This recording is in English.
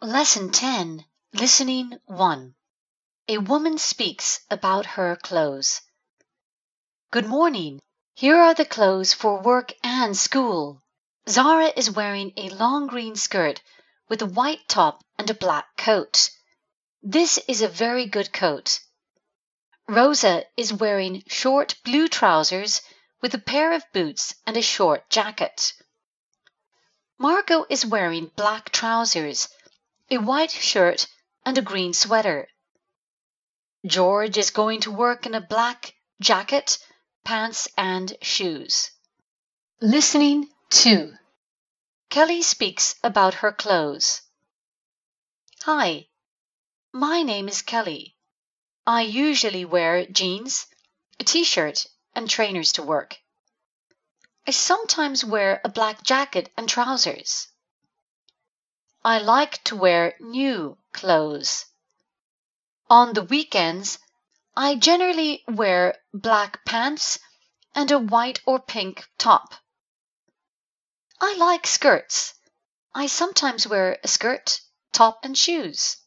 Lesson 10, Listening 1. A woman speaks about her clothes. Good morning. Here are the clothes for work and school. Zara is wearing a long green skirt with a white top and a black coat. This is a very good coat. Rosa is wearing short blue trousers with a pair of boots and a short jacket. Margot is wearing black trousers, a white shirt and a green sweater. George is going to work in a black jacket, pants and shoes. Listening 2. Kelly speaks about her clothes. Hi, my name is Kelly. I usually wear jeans, a t-shirt and trainers to work. I sometimes wear a black jacket and trousers. I like to wear new clothes. On the weekends, I generally wear black pants and a white or pink top. I like skirts. I sometimes wear a skirt, top and shoes.